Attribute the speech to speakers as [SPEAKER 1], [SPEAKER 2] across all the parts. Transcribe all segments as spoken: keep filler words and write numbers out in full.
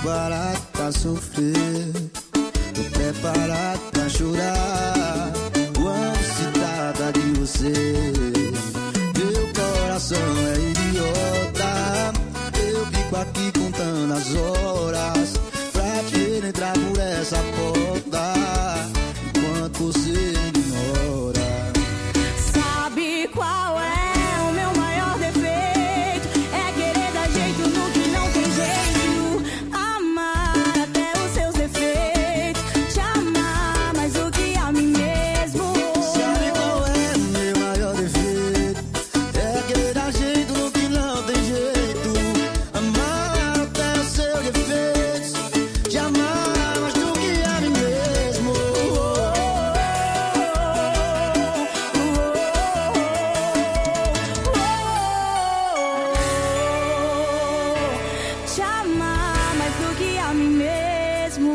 [SPEAKER 1] preparado pra sofrer, tô preparado pra chorar quando se trata de você. Meu coração é idiota, eu fico aqui contando as horas pra te ver entrar por essa porta enquanto você me ignora.
[SPEAKER 2] Sabe qual é o meu maior defeito? É querer dar jeito no que não tem jeito, amar até os seus defeitos, te amar mais do que a mim mesmo.
[SPEAKER 1] Sabe qual é o meu maior defeito? É querer dar jeito no que não tem jeito, amar até os seus defeitos, te amar mais do que a mim mesmo.
[SPEAKER 2] Te amar mais do que a mim mesmo.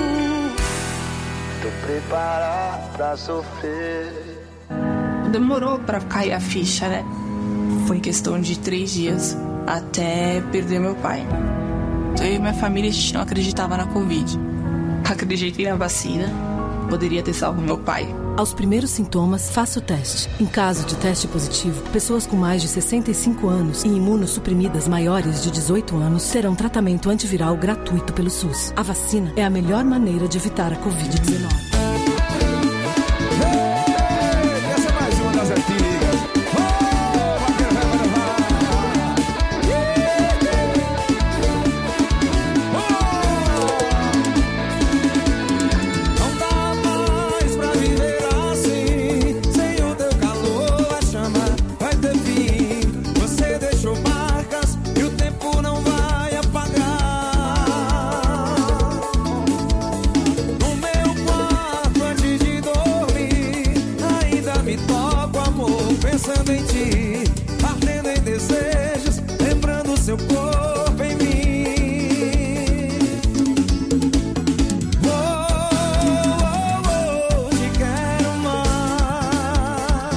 [SPEAKER 1] Tô preparado pra sofrer.
[SPEAKER 3] Demorou pra cair a ficha, né? Foi questão de três dias até perder meu pai. Eu e minha família, a gente não acreditava na Covid. Acreditei na vacina, poderia ter salvo meu pai.
[SPEAKER 4] Aos primeiros sintomas, faça o teste. Em caso de teste positivo, pessoas com mais de sessenta e cinco anos e imunossuprimidas maiores de dezoito anos terão tratamento antiviral gratuito pelo SUS. A vacina é a melhor maneira de evitar a covid dezenove.
[SPEAKER 5] Essa é mais uma das antigas. Não dá mais pra viver assim, sem o teu calor, a chama vai ter fim. Você deixou marcas e o tempo não vai apagar. No meu quarto antes de dormir, ainda me toca o amor, pensando em ti, ardendo em desejos, lembrando seu corpo em mim. Oh, oh, oh, te quero mais.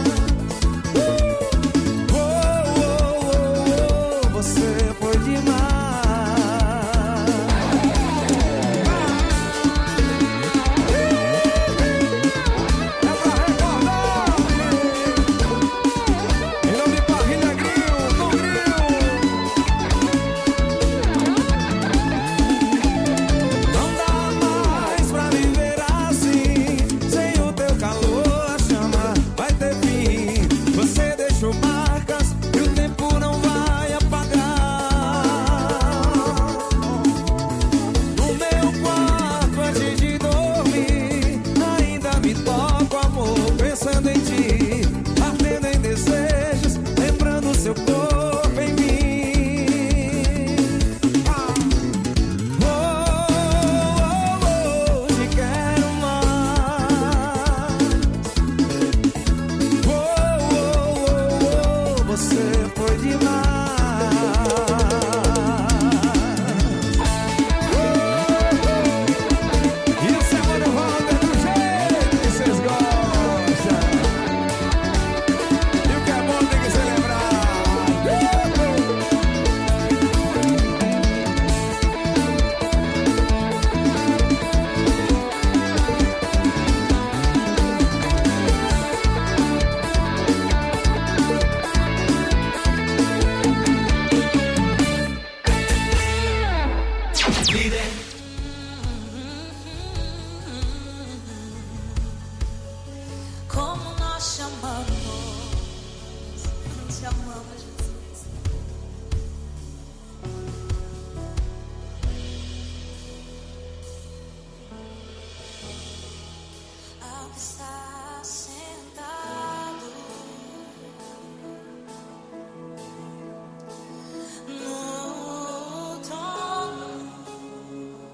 [SPEAKER 5] Oh, oh, oh, oh, você foi demais. É pra recordar. Em nome de Parrilha Grill, do Grill. Não dá mais pra viver assim, sem o teu calor, a chama vai ter fim. Você deixou marcas e o tempo não vai apagar. No meu quarto antes de dormir, ainda me toca o amor, pensando em ti, ardendo em desejos, lembrando seu corpo em mim. Ah. Oh, oh, oh, te quero mais. Oh, oh, oh, oh, você foi demais. E o Semana Volta do jeito que vocês gostam. E o que é bom tem que celebrar.
[SPEAKER 2] Como nós te amamos, te amamos, Jesus. Ao que está sentado no trono,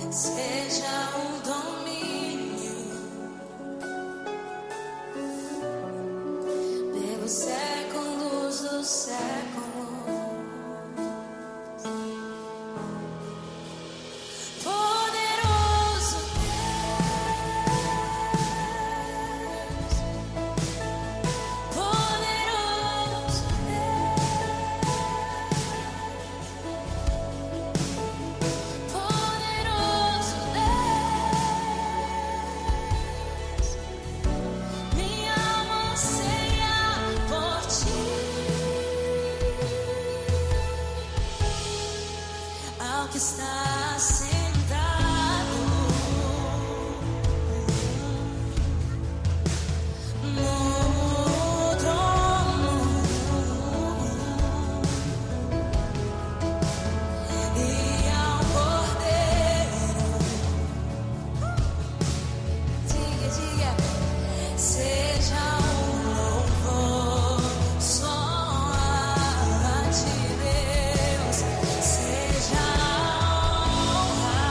[SPEAKER 2] seja um domínio pelos séculos dos séculos. Poderoso Deus, poderoso Poderoso Deus, minha alma anseia por ti. Ao que está sentado no trono e ao Cordeiro, diga, diga, seja um louvor só a ti, Deus, seja a honra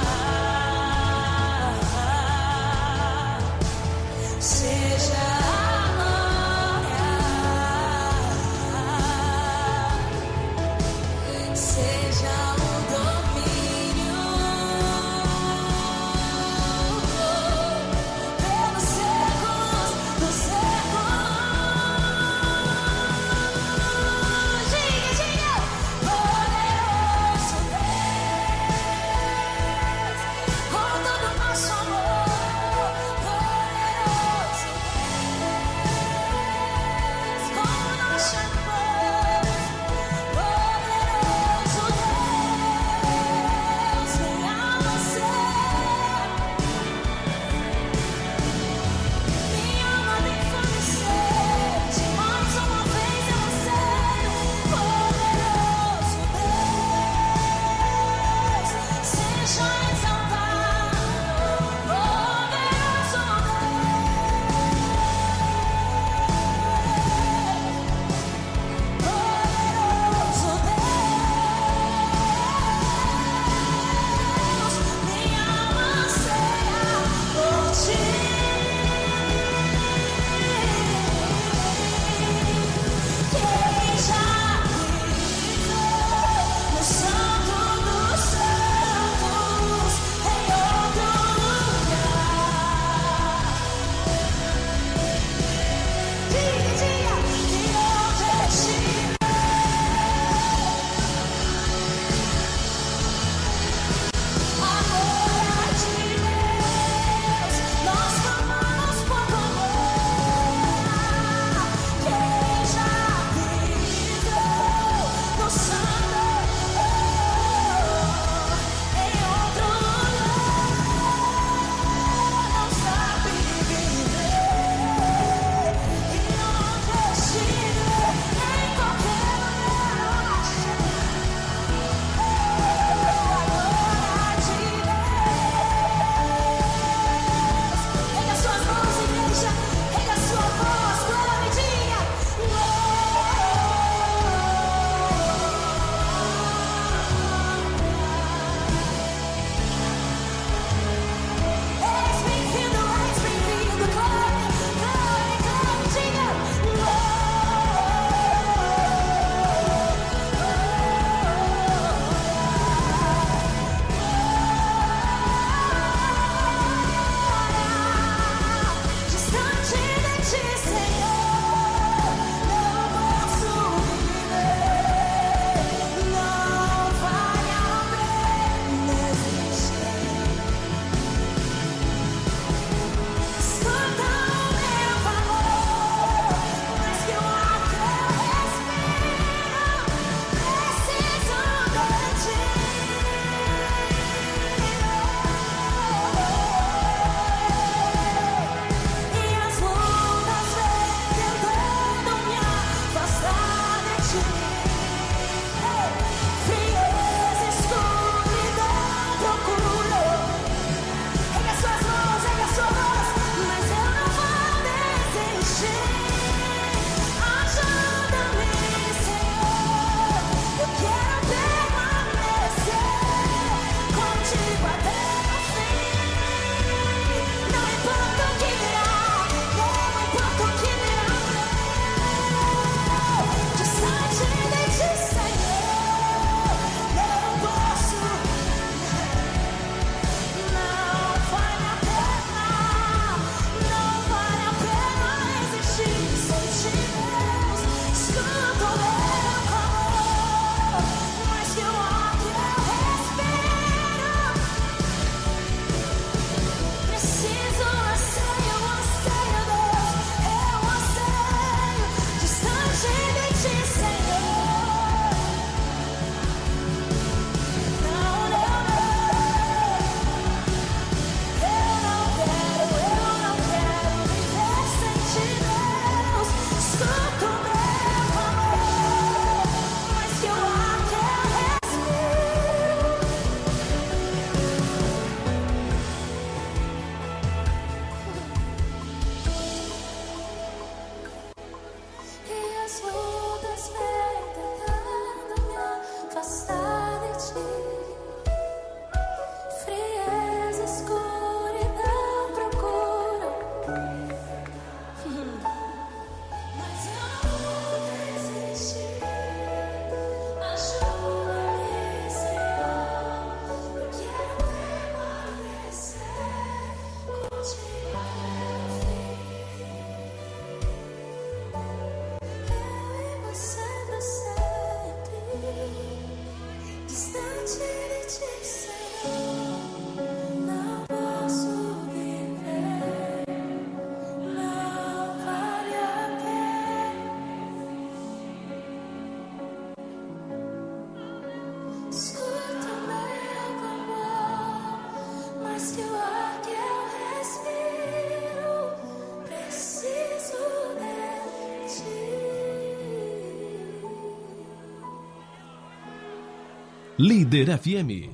[SPEAKER 6] Líder F M.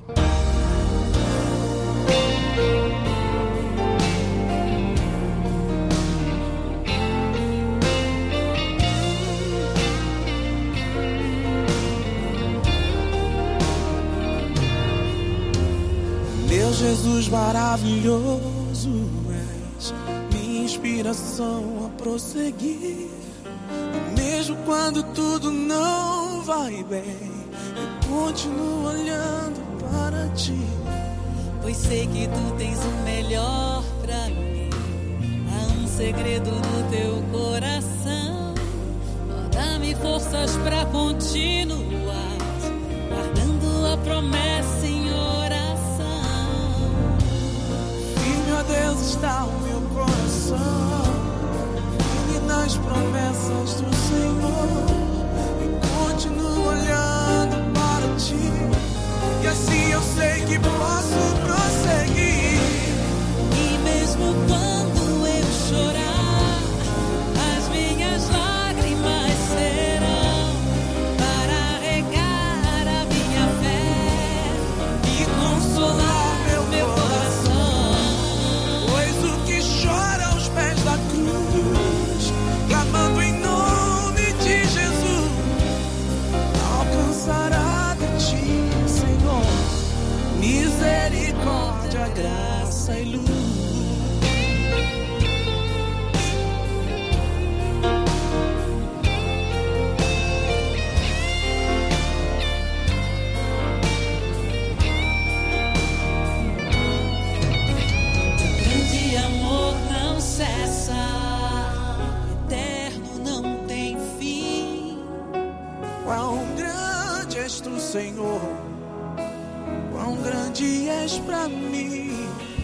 [SPEAKER 5] Meu Jesus maravilhoso, és minha inspiração a prosseguir. Mesmo quando tudo não vai bem, eu continuo olhando para ti.
[SPEAKER 7] Pois sei que tu tens o melhor pra mim. Há um segredo no teu coração. Dá-me forças pra continuar, guardando a promessa em oração.
[SPEAKER 5] Firme, ó Deus, está o meu coração, firme nas promessas do Senhor. Eu continuo olhando para ti, e assim eu sei que posso prosseguir.
[SPEAKER 7] E mesmo quando eu chorar, as minhas lágrimas serão para regar a minha fé e consolar meu, meu coração.
[SPEAKER 5] Pois o que chora aos pés da cruz, clamando em nome de Jesus, alcançará de ti, Senhor, misericórdia, graça e luz.
[SPEAKER 7] Grande amor não cessa, eterno não tem fim.
[SPEAKER 5] Quão grande és tu, Senhor, quão grande és pra mim.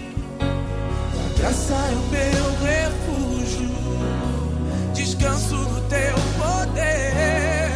[SPEAKER 5] A graça é o meu refúgio, descanso no teu poder.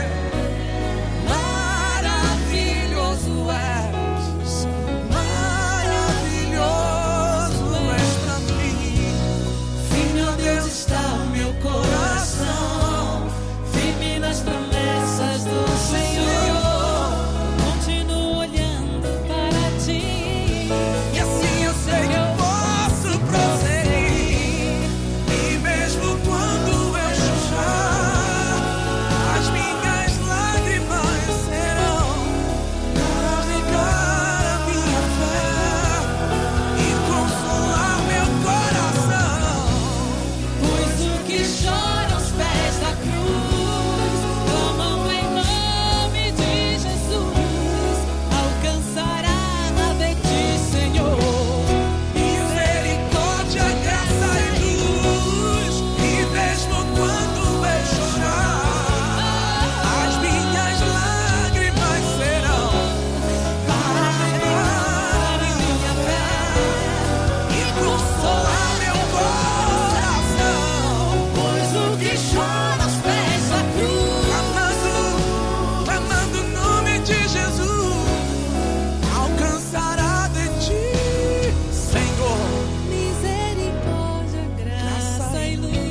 [SPEAKER 5] Maravilhoso és, maravilhoso és pra mim.
[SPEAKER 7] Firme, ó Deus, está o meu coração, firme nas promessas do Senhor. Continuo olhando para ti,
[SPEAKER 5] E assim eu sei que eu posso prosseguir. E mesmo quando eu chorar, as minhas lágrimas serão para regar a minha fé e consolar meu coração.
[SPEAKER 7] pois o que chora aos pés da cruz, clamando em nome de Jesus, alcançará de ti, Senhor.
[SPEAKER 5] Misericórdia, graça e luz. E mesmo quando eu chorar, as minhas lágrimas serão para regar a minha fé e consolar meu coração.
[SPEAKER 7] Pois o que chora aos pés da cruz,
[SPEAKER 5] Clamando, clamando o nome de Jesus, alcançará de ti, Senhor.
[SPEAKER 7] misericórdia, graça e luz.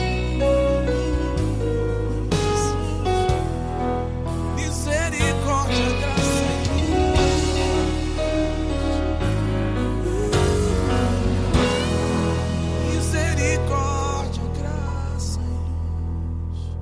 [SPEAKER 5] Misericórdia, graça e luz. Misericórdia, graça e luz.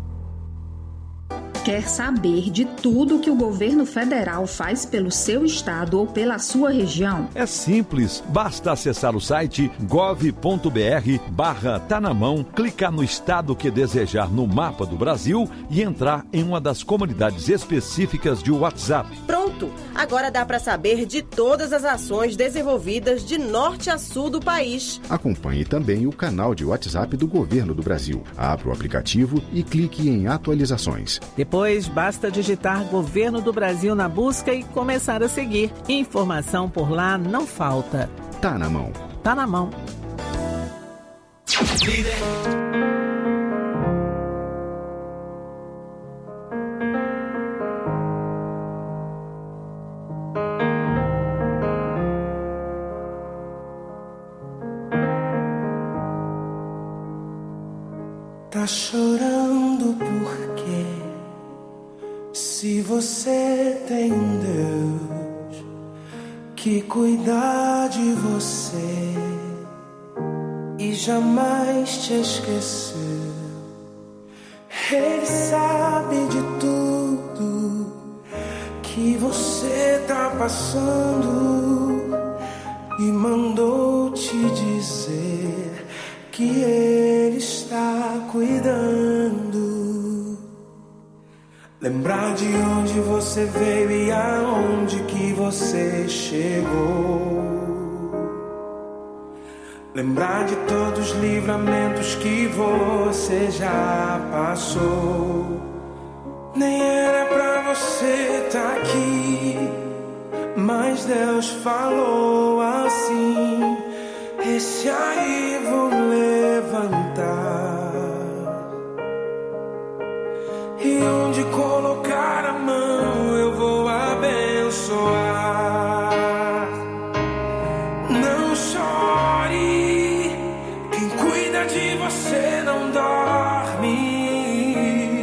[SPEAKER 8] Quer saber de tudo que o governo federal faz pelo seu estado ou pela sua região?
[SPEAKER 9] É simples, basta acessar o site gov.br barra tá na mão, clicar no estado que desejar no mapa do Brasil e entrar em uma das comunidades específicas de WhatsApp.
[SPEAKER 10] Pronto! Agora dá para saber de todas as ações desenvolvidas de norte a sul do país.
[SPEAKER 11] Acompanhe também o canal de WhatsApp do Governo do Brasil. Abra o aplicativo e clique em atualizações.
[SPEAKER 12] Depois, basta digitar Governo do Brasil na busca e começar a seguir. Informação por lá não falta.
[SPEAKER 11] Tá na mão.
[SPEAKER 12] Tá na mão.
[SPEAKER 5] Tá chorando por quê? Se
[SPEAKER 6] se você tem um Deus que cuida de você e jamais te esqueceu, Ele sabe de tudo que você tá passando e mandou te dizer que Ele está cuidando. Lembrar de onde você veio e aonde que você chegou. Lembrar de todos os livramentos que você já passou. Nem era pra você tá aqui, mas Deus falou assim: esse aí vou levantar. E onde colocar a mão eu vou abençoar. Não chore, quem cuida de você não dorme.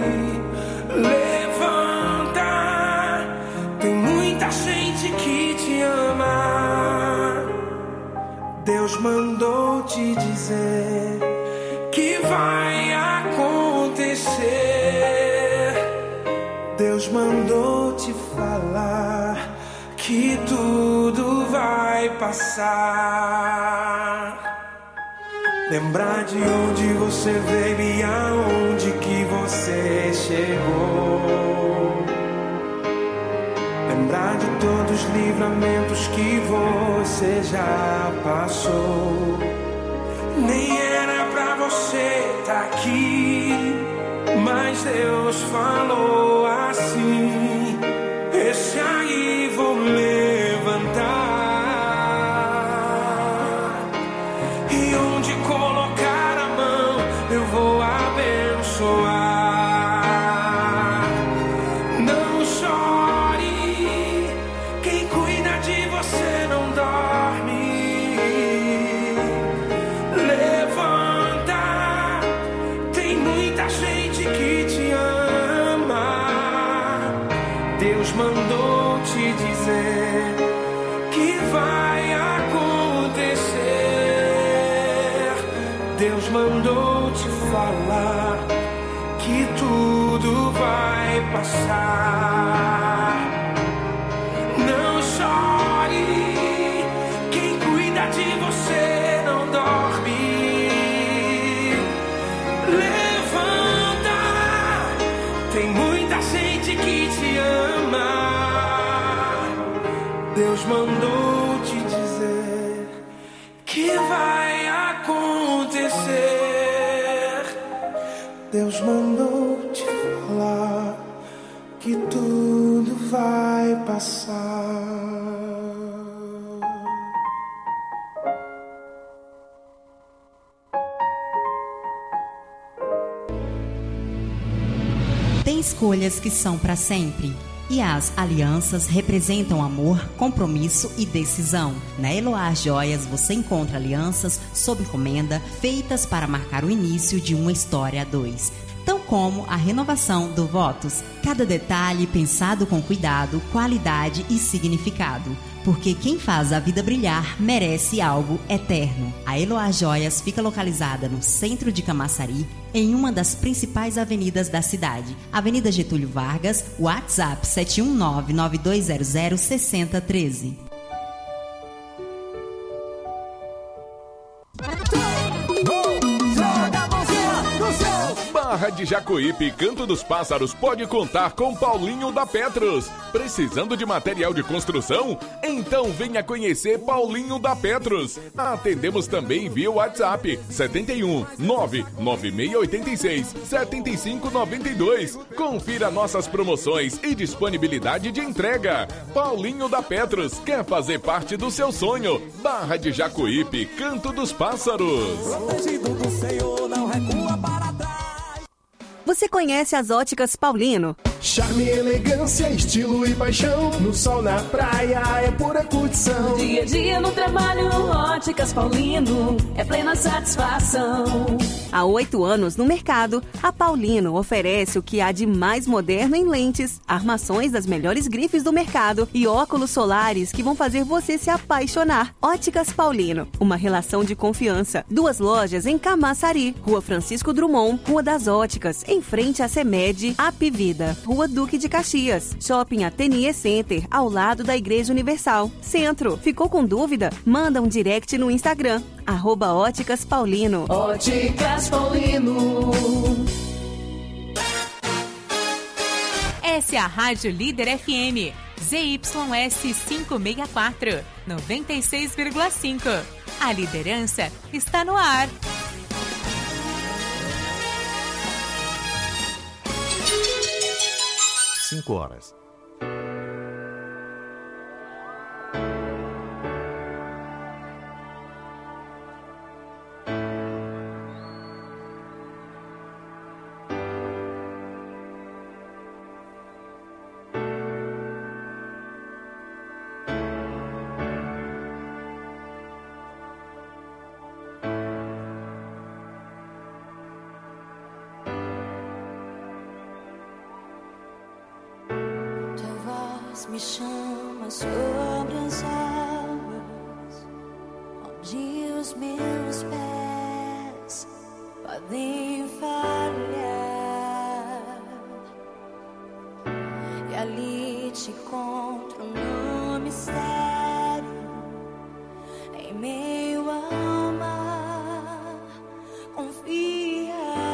[SPEAKER 6] Levanta, tem muita gente que te ama. Deus mandou te dizer que vai acontecer. Deus mandou te falar que tudo vai passar. Lembrar de onde você veio e aonde que você chegou. Lembrar de todos os livramentos que você já passou. Nem era pra você tá aqui, mas Deus falou assim: esse aí vou levantar. E onde colocar a mão eu vou abençoar. Não chore, quem cuida de você não dorme. Levanta, tem muita gente que te ama. Deus mandou te dizer que vai acontecer. Deus mandou te falar que tudo vai passar. Não chore, quem cuida de você não dorme. Levanta, tem muita gente que te ama. Deus mandou te dizer que vai acontecer. Deus mandou te falar que tudo vai passar.
[SPEAKER 13] Tem escolhas que são para sempre. E as alianças representam amor, compromisso e decisão. Na Eloá Joias você encontra alianças sob encomenda feitas para marcar o início de uma história a dois. Tão como a renovação do votos. Cada detalhe pensado com cuidado, qualidade e significado. Porque quem faz a vida brilhar merece algo eterno. A Eloá Joias fica localizada no centro de Camaçari, em uma das principais avenidas da cidade. Avenida Getúlio Vargas, WhatsApp sete um nove, nove dois zero zero, seis zero um três.
[SPEAKER 14] Barra de Jacuípe, Canto dos Pássaros pode contar com Paulinho da Petros. Precisando de material de construção? Então venha conhecer Paulinho da Petros. Atendemos também via WhatsApp sete um nove nove seis oito seis sete cinco nove dois. Confira nossas promoções e disponibilidade de entrega. Paulinho da Petros quer fazer parte do seu sonho. Barra de Jacuípe, Canto dos Pássaros.
[SPEAKER 5] Protegido do Senhor, não recua para trás.
[SPEAKER 15] Você conhece as Óticas Paulino, Charme, elegância, estilo e paixão. No sol, na praia, é pura curtição.
[SPEAKER 16] Dia a dia no trabalho, Óticas Paulino, é plena satisfação.
[SPEAKER 17] Há oito anos no mercado, a Paulino oferece o que há de mais moderno em lentes, armações das melhores grifes do mercado e óculos solares que vão fazer você se apaixonar. Óticas Paulino, uma relação de confiança. Duas lojas em Camaçari, Rua Francisco Drummond, Rua das Óticas, em frente à Semed, Apivida. Rua Duque de Caxias, Shopping Ateliê Center, ao lado da Igreja Universal. Centro, ficou com dúvida? Manda um direct no Instagram, arroba Óticas Paulino.
[SPEAKER 16] Óticas Paulino.
[SPEAKER 18] Essa é a Rádio Líder F M, Z Y S quinhentos e sessenta e quatro, noventa e seis vírgula cinco. A liderança está no ar.
[SPEAKER 19] Cinco horas.
[SPEAKER 2] Me chama sobre as águas, onde os meus pés podem falhar, e ali te encontro no mistério, em meio ao mar, confiarei.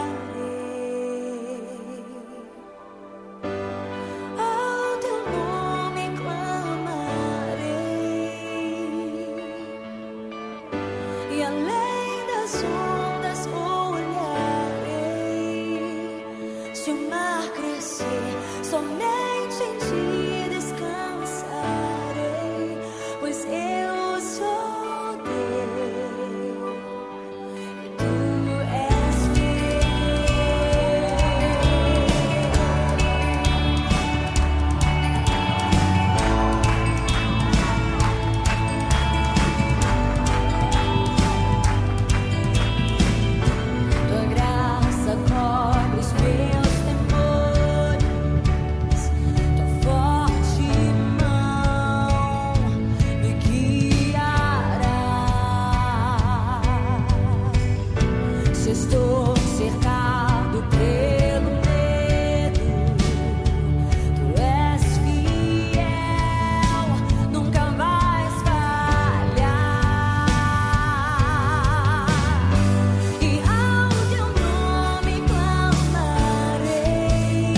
[SPEAKER 2] Somente em ti descansarei, pois eu sou teu e tu és tua graça cobre os meus temores. Forte mão me guiará. Se estou cercado pelo medo, tu és fiel, nunca vais falhar. E ao teu nome clamarei.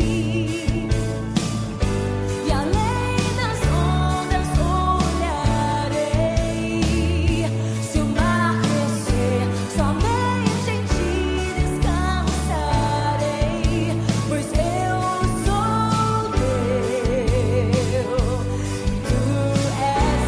[SPEAKER 2] E além das ondas olharei. Se o mar crescer, somente em ti descansarei, pois eu sou teu, tu és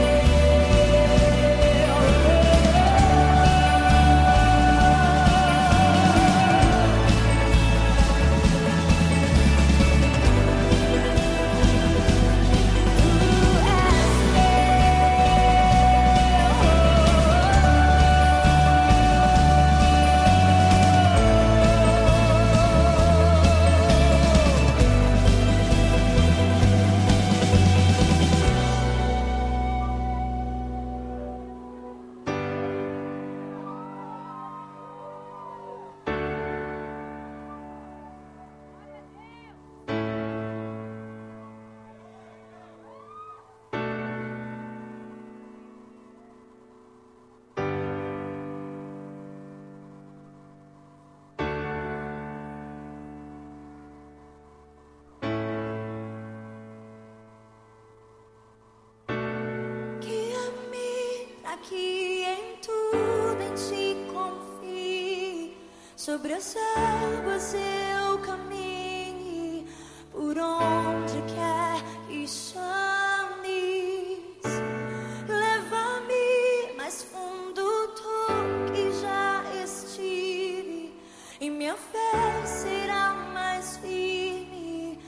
[SPEAKER 2] que em tudo em ti confie, sobre as águas eu caminhe, por onde quer que chames, leva-me mais fundo do que já estive, e minha fé será mais firme,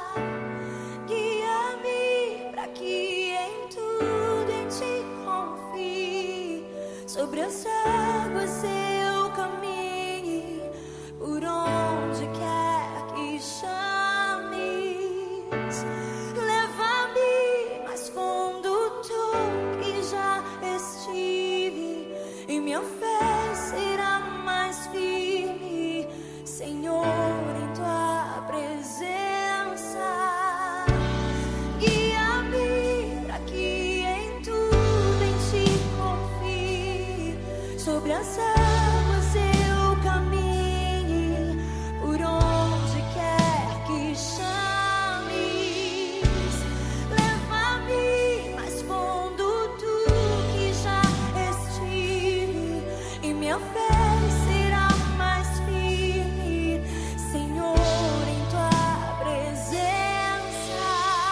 [SPEAKER 2] Guia-me pra que em tudo em ti confie. Sobre as águas eu caminhe, por onde quer que chames. Leva-me mais fundo tu que já estive, e minha fé será mais firme, Senhor, em tua presença. Guia-me pra que em tudo em ti confie. Sobre as águas eu caminhe, por onde quer que chames. Leva-me mais fundo tu que já estive, e minha fé será mais firme, Senhor, em tua presença.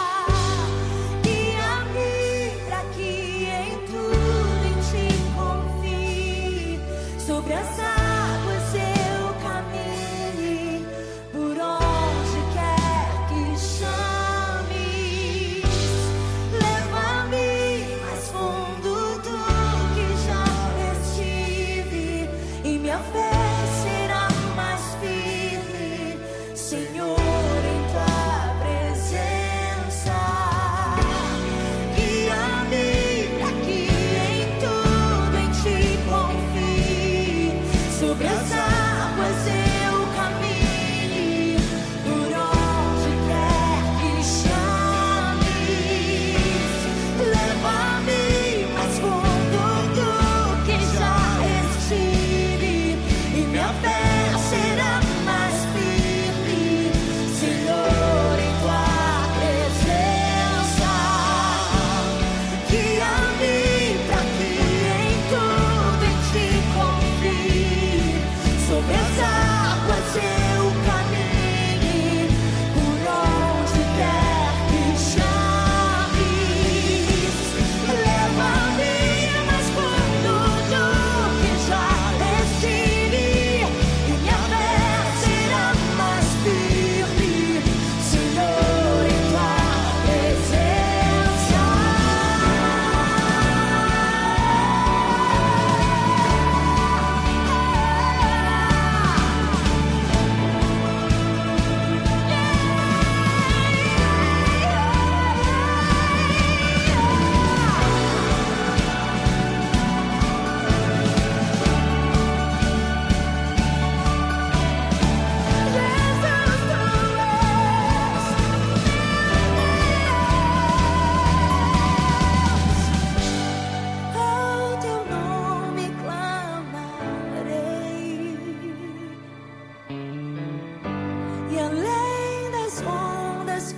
[SPEAKER 2] Guia-me pra que em tudo em ti confie. Sobre as águas eu caminhe, por onde quer que chames. Leva-me mais fundo do que já estive, e minha fé será mais firme, Senhor, em tua presença. Guia-me pra que em tudo em ti confie. Sobre as águas eu caminhe, por onde quer que chames. Leva-me mais fundo do que já estive, e minha fé será mais firme, Senhor, em tua presença. Guia-me pra que em tudo em ti confie. Sobre as águas eu caminhe, por onde quer que chames. Leva-me mais fundo do que já estive, e minha fé será mais firme, Senhor, em tua presença. Ao teu nome clamarei, e além das ondas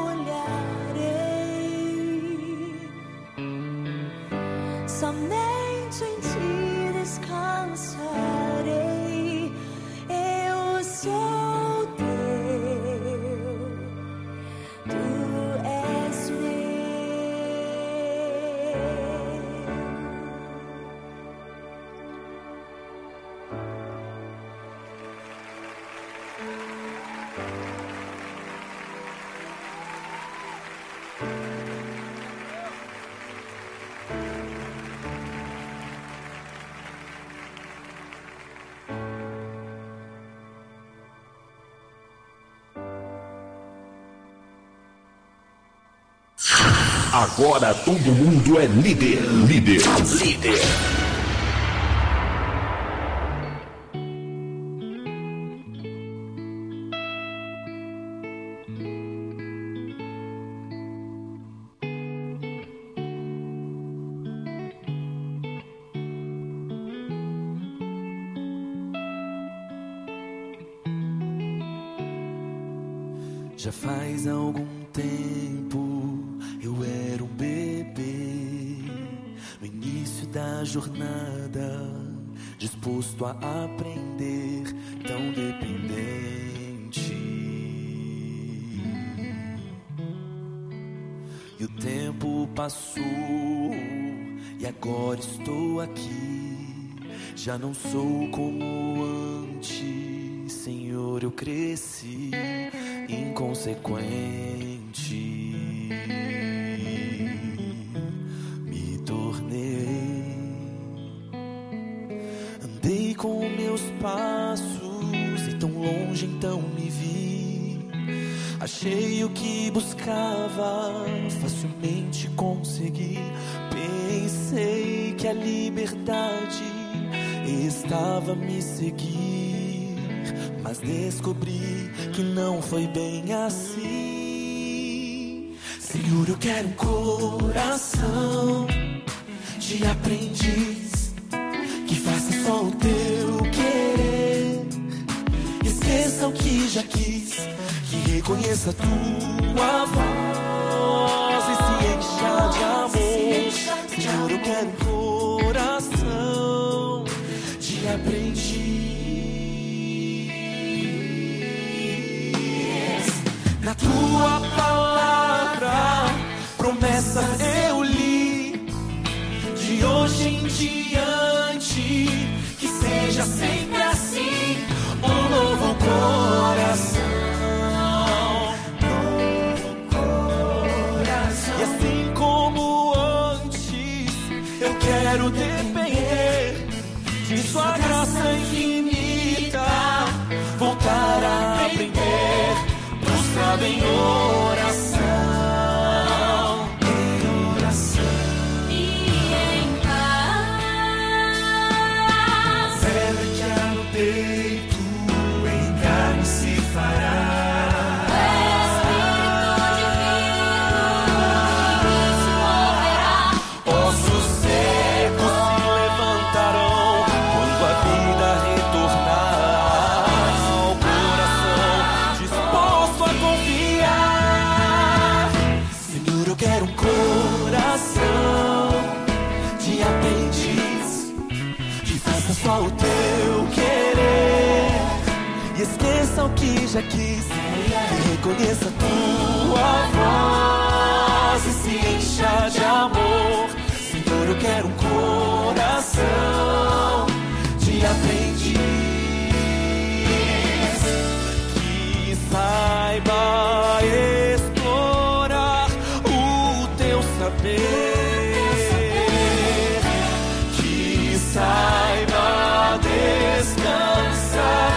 [SPEAKER 2] olharei. Somente em ti descansarei. Eu sou teu, tu és meu.
[SPEAKER 19] Agora todo mundo é líder, líder, líder.
[SPEAKER 5] Já faz algum tempo eu era um bebê, no início da jornada, disposto a aprender, tão dependente. E o tempo passou e agora estou aqui. Já não sou como antes, Senhor, eu cresci.
[SPEAKER 6] inconsequente me tornei. Andei com meus passos e tão longe então me vi. Achei o que buscava, facilmente consegui. Pensei que a liberdade estava a me seguir, mas descobri que não foi bem assim. Senhor, eu quero um coração de aprendiz, que faça só o teu querer. Esqueça o que já quis, que reconheça a tua voz e se encha de amor. Senhor, eu quero um coração de aprendiz. Na tua palavra, promessas eu li, de hoje em diante, que seja sempre assim, um novo coração. Quero depender de sua graça infinita, voltar a aprender, prostrado em oração, em oração
[SPEAKER 2] e em paz.
[SPEAKER 6] Pedra que há no peito, em carne se fará. Só o teu querer, e esqueça o que já quis, e reconheça a tua voz e se encha de amor. Senhor, eu quero um coração de aprendiz, que saiba explorar o teu saber, que saiba descansar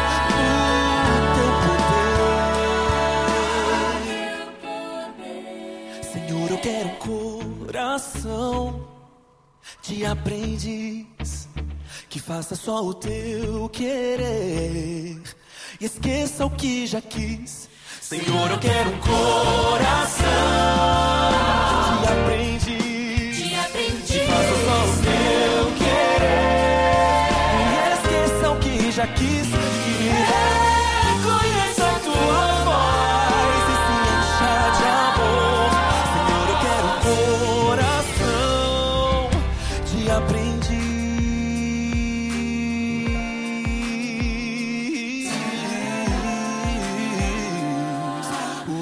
[SPEAKER 6] o teu poder. Senhor, eu quero um coração de aprendiz, que faça só o teu querer e esqueça o que já quis. Senhor, eu quero um coração de aprendiz, de aprendiz, que faça só o teu querer, já quis, que reconheça a tua voz e se encha de amor. Senhor, eu quero um coração de aprendiz. Uh,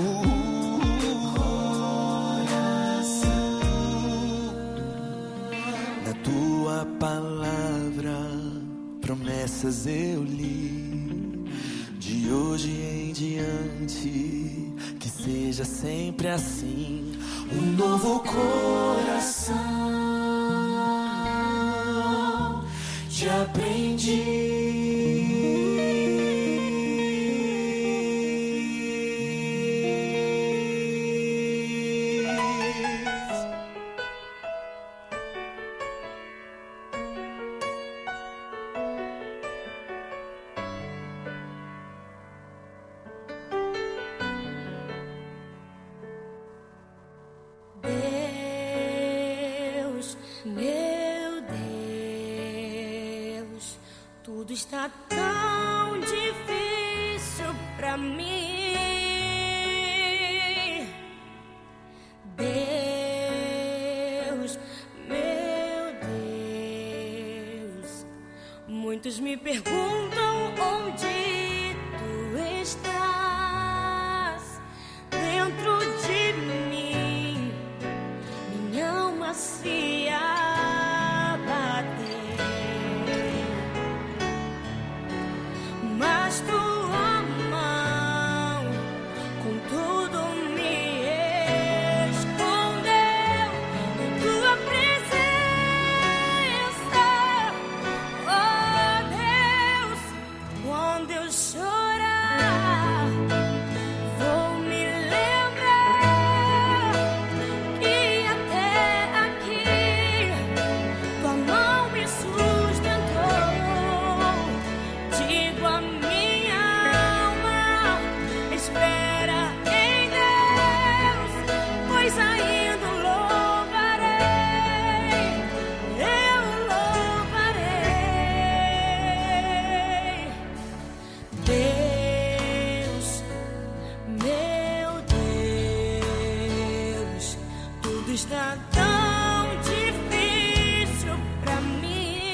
[SPEAKER 6] coração. Na tua palavra, promessas eu li, de hoje em diante, que seja sempre assim, um novo coração de aprendiz.
[SPEAKER 2] Meu Deus, tudo está tão difícil pra mim. Deus, meu Deus, muitos me perguntam onde tu estás. Dentro de mim, minha alma se mas tua mão está tão difícil pra mim.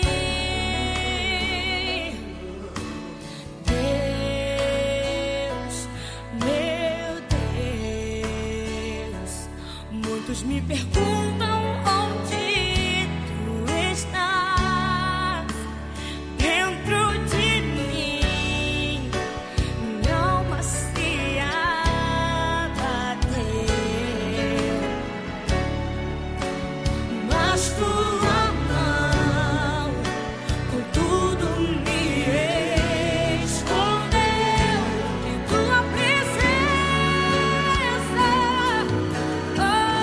[SPEAKER 2] Deus, meu Deus, muitos me perguntam onde tu estás. Dentro de mim, minha alma se abateu. Mas tua mão com tudo me escondeu. E tua presença, oh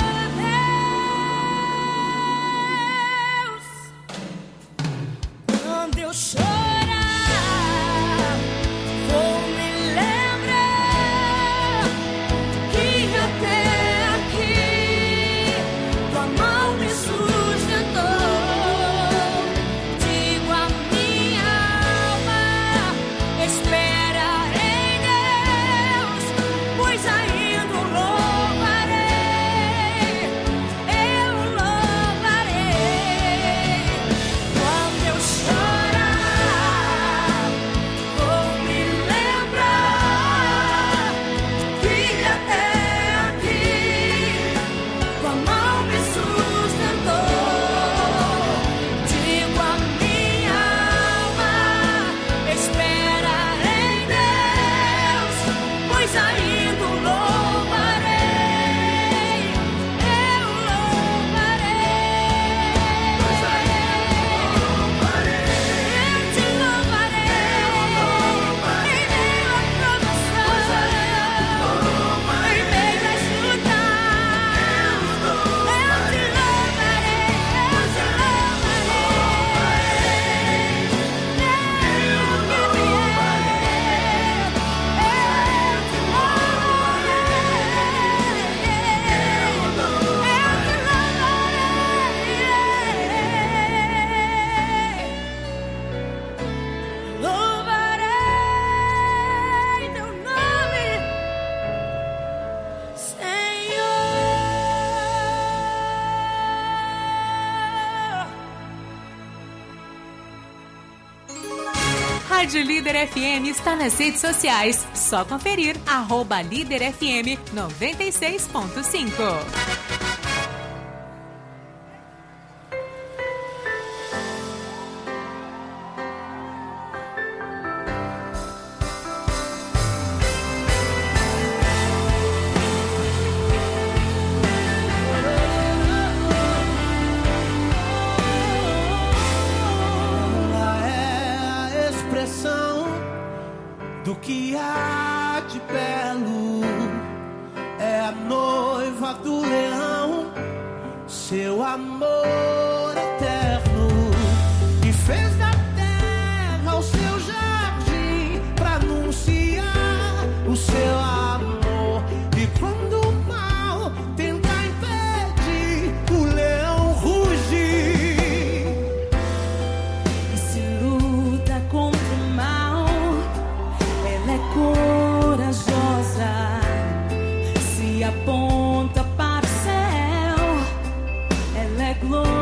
[SPEAKER 2] Deus, quando eu chorar, vou me lembrar que até aqui tua mão me sustentou. Digo a minha alma, espera em Deus, pois ainda o louvarei, eu o louvarei. Quando eu chorar, vou me lembrar que até aqui tua mão me sustentou. Digo a minha alma, espera em Deus, pois ainda o louvarei, eu o louvarei. Pois ainda o louvarei, eu te louvarei, em meio à provação, em meio às lutas, eu te louvarei, eu te louvarei teu nome, Senhor.
[SPEAKER 18] Rádio Líder F M está nas redes sociais. Só conferir arroba Líder F M noventa e seis ponto cinco.
[SPEAKER 5] Ela é a expressão do que há de belo. É a noiva do leão, seu amor eterno, que fez da terra o seu jardim pra anunciar o seu amor. E quando o mal tenta impedir, o leão ruge.
[SPEAKER 2] E se luta contra o mal, ela é corajosa. Se aponta para o céu, ela é gloriosa.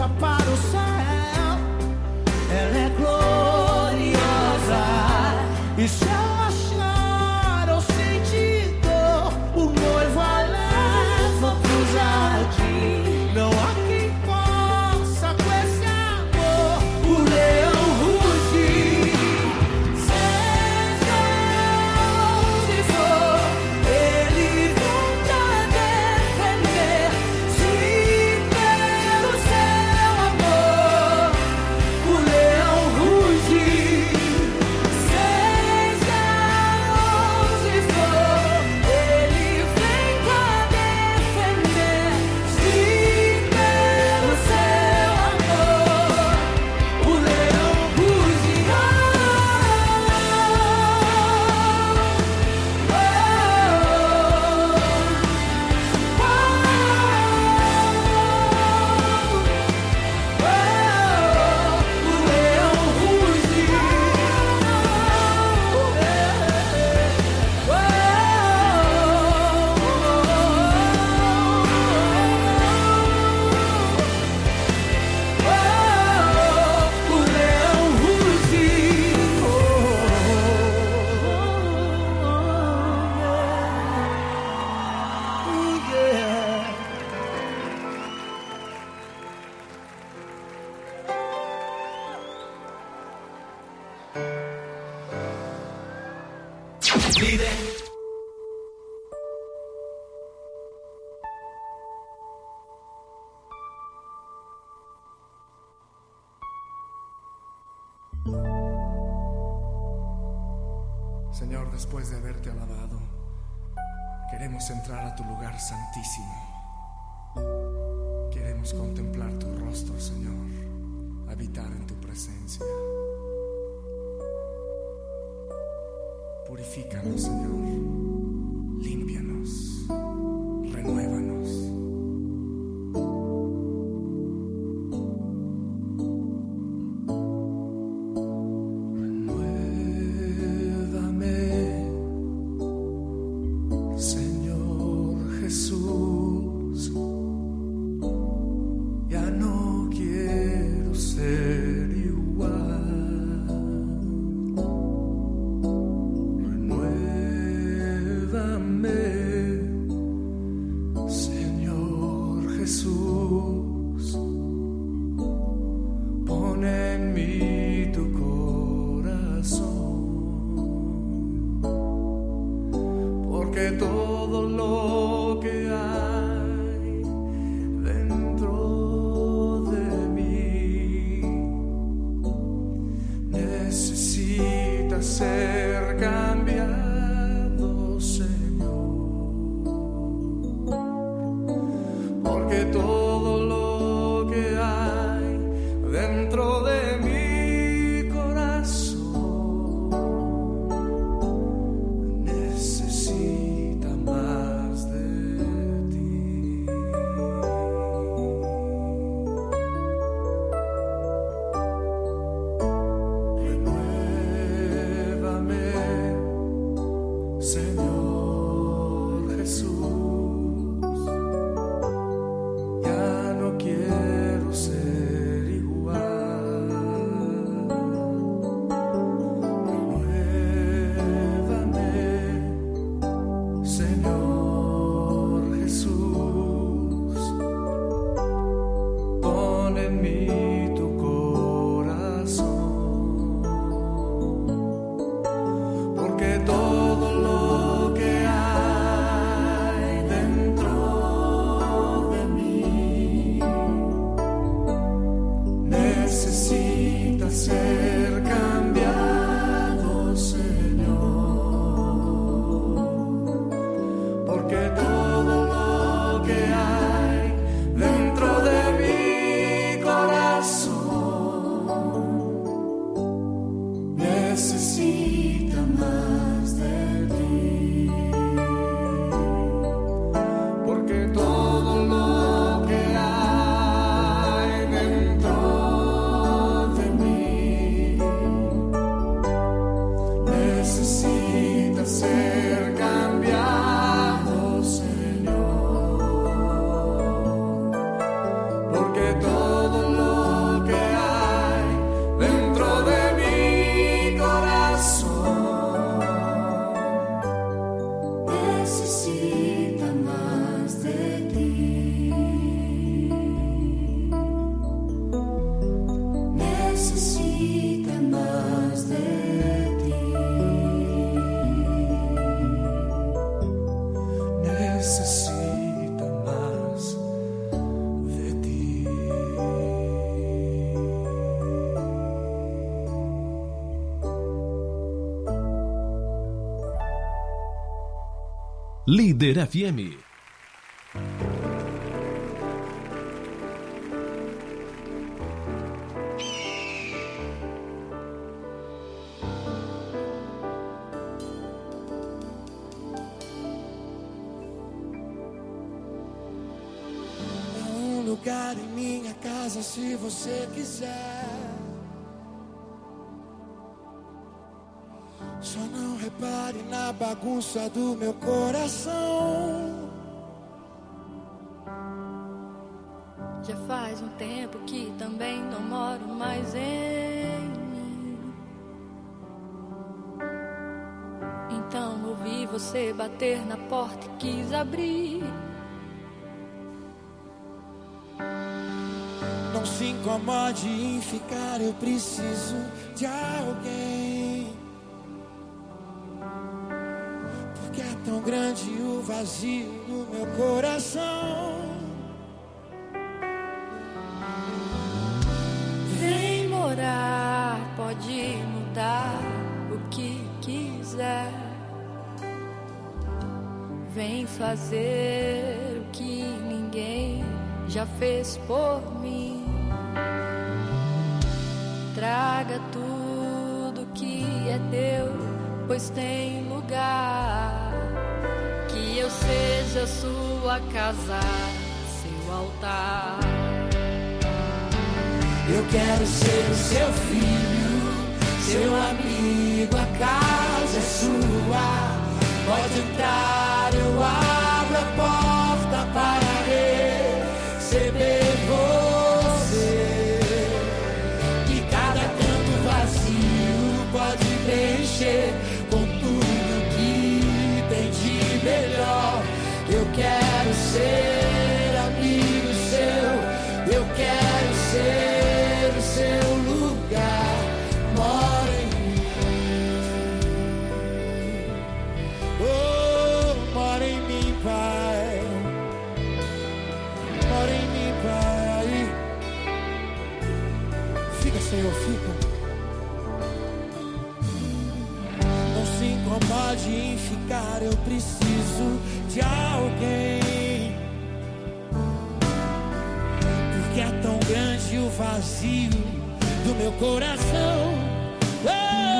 [SPEAKER 5] leva para o céu. Ela é gloriosa. E se ela achar ou sentir dor, o noivo a leva pro jardim. Não há quem possa com esse amor. O leão ruge. Seja onde for, ele vem pra defender. Se pelo seu amor, o leão ruge. Seja onde for, ele vem pra defender. Se pelo seu amor, o leão ruge.
[SPEAKER 15] Señor, después de haberte alabado, queremos entrar a tu lugar santísimo. Queremos contemplar tu rostro, Señor, habitar en tu presencia. Purifícanos, Señor, límpianos, renuévanos.
[SPEAKER 5] Señor Jesús, ya no quiero ser igual. Renuévame, Señor Jesús, pon en mí tu corazón. Porque todo lo que hay dentro de mí necesita ser cambiado, Señor. Porque todo lo que hay dentro de mi corazón necesita más de ti. Renuévame, Señor Jesús, ya no quiero ser igual. Renuévame, Señor Jesús, pon en mí tu corazón. Porque todo lo que hay dentro de mí necesita ser cambiado, Señor. Porque todo lo que hay dentro de mi corazón
[SPEAKER 20] Líder F M.
[SPEAKER 5] Lugar em minha casa se você quiser. Só não repare na bagunça do meu coração.
[SPEAKER 21] Já faz um tempo que também não moro mais em mim. Então ouvi você bater na porta e quis abrir.
[SPEAKER 5] Não se incomode em ficar, eu preciso de alguém. Porque é tão grande o vazio no meu coração.
[SPEAKER 21] Vem morar, pode mudar o que quiser. Vem fazer o que ninguém já fez por mim. Traga tudo que é teu, pois tem lugar. Que eu seja sua casa, seu altar.
[SPEAKER 5] Eu quero ser o seu filho, seu amigo, a casa é sua. Pode entrar, eu abro a porta para receber você. Que cada canto vazio pode preencher com tudo que tem de melhor. Eu quero ser amigo seu, eu quero ser o seu lugar. Mora em mim, oh, mora em mim, Pai. Mora em mim, Pai. Fica, Senhor, fica. Não se incomode em ficar, eu preciso de alguém. Porque é tão grande o vazio do meu coração. Oh,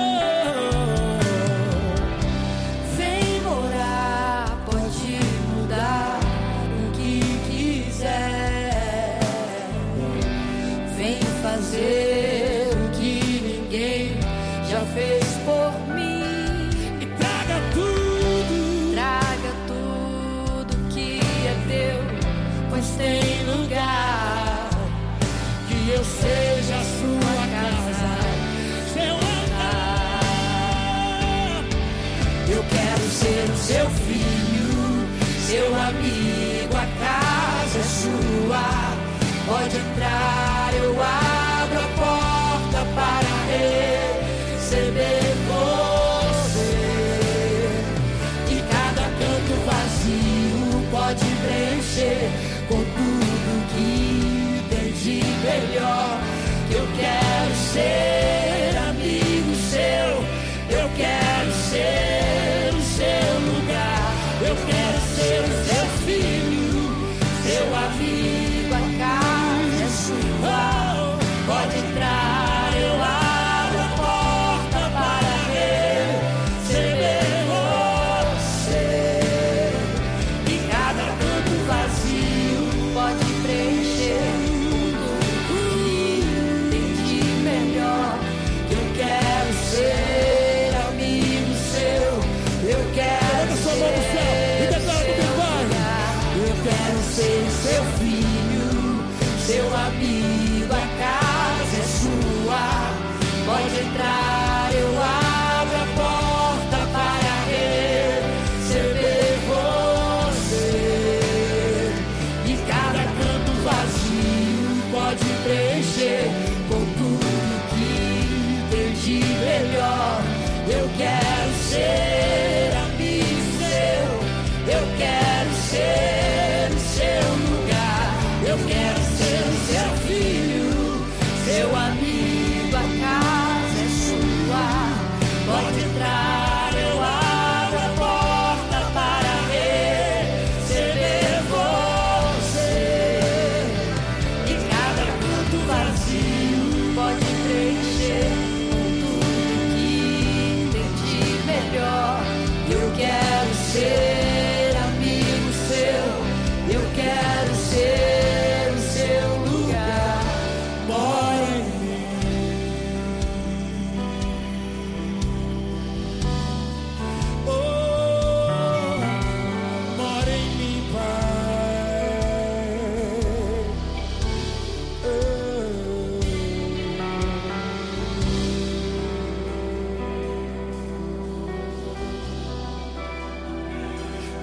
[SPEAKER 21] vem morar, pode mudar o que quiser. Vem fazer o que ninguém já fez por mim.
[SPEAKER 5] E traga tudo,
[SPEAKER 21] traga tudo que é teu, pois tem lugar. Que eu seja a sua casa, seu altar.
[SPEAKER 5] Eu quero ser o seu filho, seu amigo, a casa é sua. Pode entrar, eu abro a porta para receber você. E cada canto vazio pode preencher com tudo que tem de melhor. Eu quero ser amigo seu, eu quero ser o seu lugar. Eu quero ser o seu filho, seu amigo, a casa é sua. Pode entrar, eu abro a porta para receber você. E cada canto vazio
[SPEAKER 21] pode preencher tudo que tem de melhor.
[SPEAKER 5] Eu quero ser amigo seu, eu quero ser o seu lugar. Eu quero ser seu filho, seu amigo, a casa é sua. Pode entrar, eu abro a porta para receber você. E cada canto vazio pode preencher com tudo que tem de melhor. Eu quero ser amigo seu, eu quero ser o seu lugar. Eu quero ser o seu filho, seu amigo, a casa é sua. Pode entrar, eu abro a porta para receber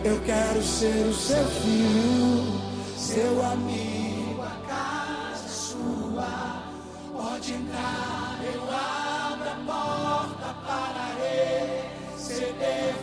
[SPEAKER 5] Eu quero ser o seu filho, seu amigo, a casa é sua. Pode entrar, eu abro a porta para receber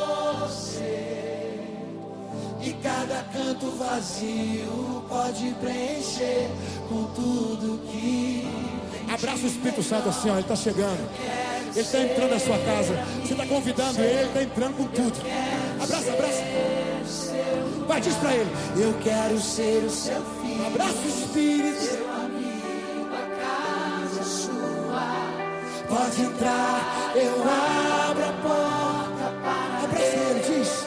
[SPEAKER 5] você. E cada canto vazio pode preencher com tudo que... Abraça o Espírito Santo assim, ó, ele está chegando. Ele está entrando na sua casa. Você está convidando ele, ele está entrando com tudo. Abraça, abraça. Vai, diz para ele. Eu quero ser o seu filho. Abraça o Espírito. Seu amigo, a casa é sua. Pode entrar, eu abro a porta para abraça ele, diz.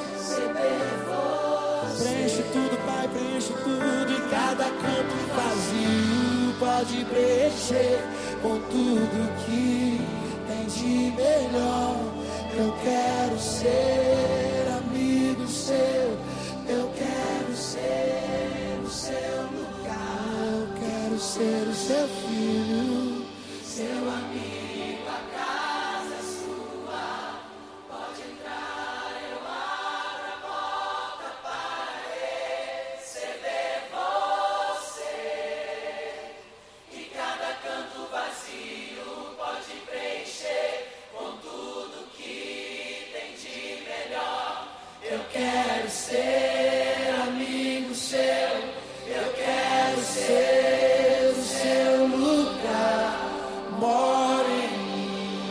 [SPEAKER 5] Preenche tudo, Pai, preenche tudo. E cada canto vazio pode preencher com tudo que tem de melhor. Eu quero ser amigo seu. Eu quero ser o seu lugar. Eu quero ser o seu filho, seu amigo, a casa é sua. Pode entrar, eu abro a porta para receber você. E cada canto vazio pode preencher com tudo que tem de melhor. Eu quero ser amigo seu. Eu quero ser o seu lugar. Mora em mim.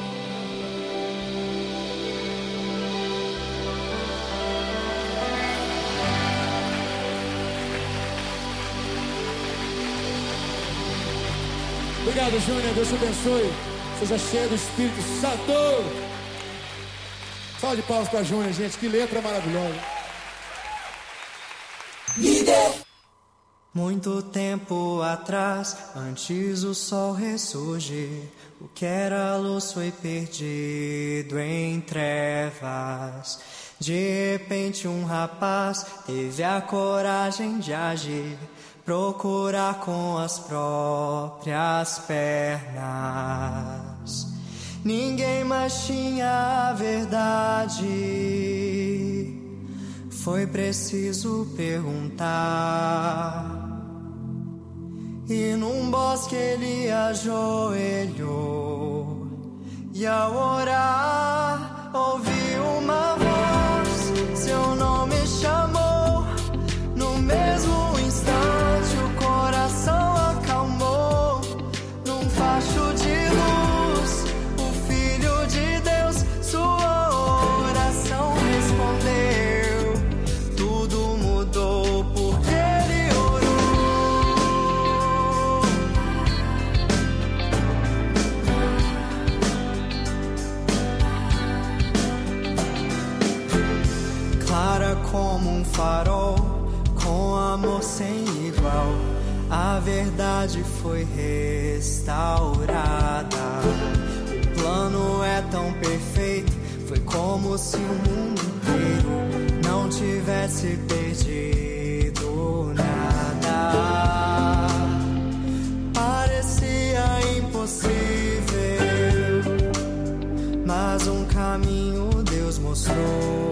[SPEAKER 5] Obrigado, Júnior. Deus te abençoe. Seja cheio do Espírito Santo. Salve de palmas para Júnior, gente. Que letra maravilhosa.
[SPEAKER 20] Líder. Muito tempo atrás, antes o sol ressurgir, o que era luz foi perdido em trevas. De repente um rapaz teve a coragem de agir, procurar com as próprias pernas. Ninguém mais tinha a verdade. Foi preciso perguntar. E num bosque ele ajoelhou. E ao orar, ouviu uma voz. Seu nome chamou. No mesmo instante, o coração acalmou. Num facho de luz, o Filho de Deus, sua oração respondeu. Tudo mudou porque ele orou. Clara como um farol, com amor sem igual, a verdade foi restaurada. O plano é tão perfeito, foi como se o mundo inteiro não tivesse perdido nada. Parecia impossível, mas um caminho Deus mostrou.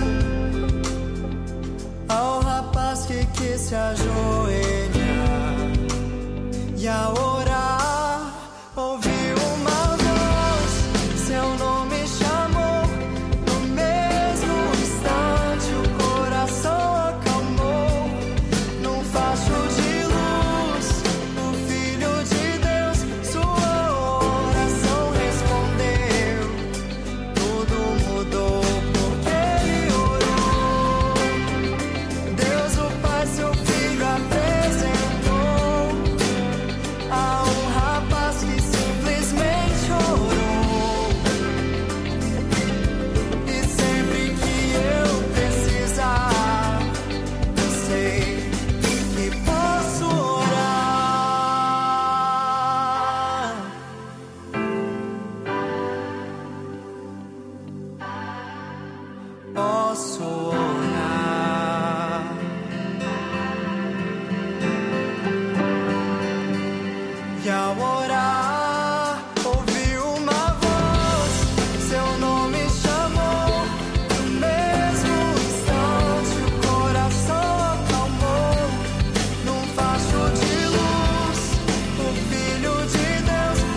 [SPEAKER 20] Ao rapaz que quis se ajoelhar e a orar, ouviu uma voz, seu nome chamou. No mesmo instante o coração acalmou. Num facho de luz, o Filho de Deus, sua oração respondeu. Tudo mudou porque ele orou. Deus o Pai, seu Filho apresentou a um rapaz que simplesmente orou. E sempre que eu precisar, eu sei que posso orar. Posso orar. E ao orar,